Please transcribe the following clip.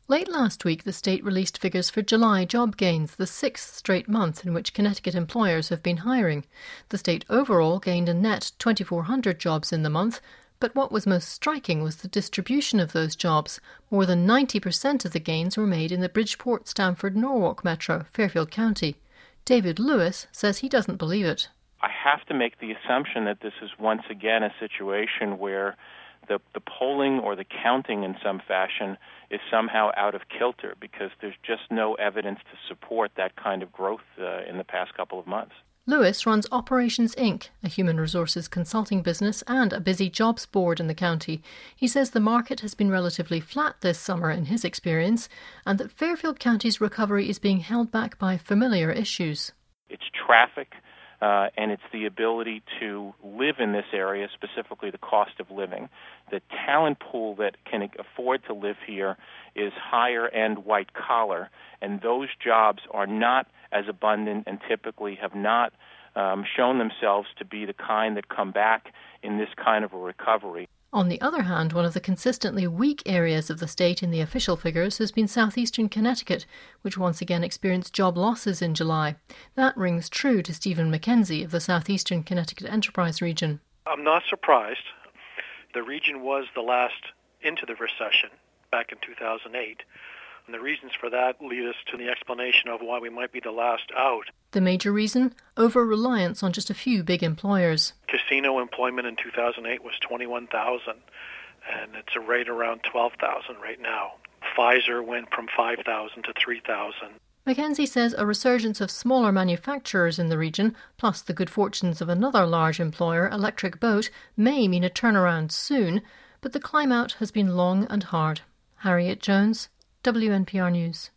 Late last week, the state released figures for July job gains, the sixth straight month in which Connecticut employers have been hiring. The state overall gained a net 2,400 jobs in the month, but what was most striking was the distribution of those jobs. More than 90% of the gains were made in the Bridgeport, Stamford, Norwalk metro, Fairfield County. David Lewis says he doesn't believe it. I have to make the assumption that this is once again a situation where the polling or the counting in some fashion is somehow out of kilter because there's just no evidence to support that kind of growth in the past couple of months. Lewis runs Operations Inc., a human resources consulting business and a busy jobs board in the county. He says the market has been relatively flat this summer in his experience and that Fairfield County's recovery is being held back by familiar issues. It's traffic. And it's the ability to live in this area, specifically the cost of living. The talent pool that can afford to live here is higher-end white-collar, and those jobs are not as abundant and typically have not shown themselves to be the kind that come back in this kind of a recovery. On the other hand, one of the consistently weak areas of the state in the official figures has been southeastern Connecticut, which once again experienced job losses in July. That rings true to Stephen McKenzie of the Southeastern Connecticut Enterprise region. I'm not surprised. The region was the last into the recession back in 2008. And the reasons for that lead us to the explanation of why we might be the last out. The major reason? Over-reliance on just a few big employers. Casino employment in 2008 was 21,000, and it's a rate around 12,000 right now. Pfizer went from 5,000 to 3,000. McKenzie says a resurgence of smaller manufacturers in the region, plus the good fortunes of another large employer, Electric Boat, may mean a turnaround soon, but the climb out has been long and hard. Harriet Jones, WNPR News.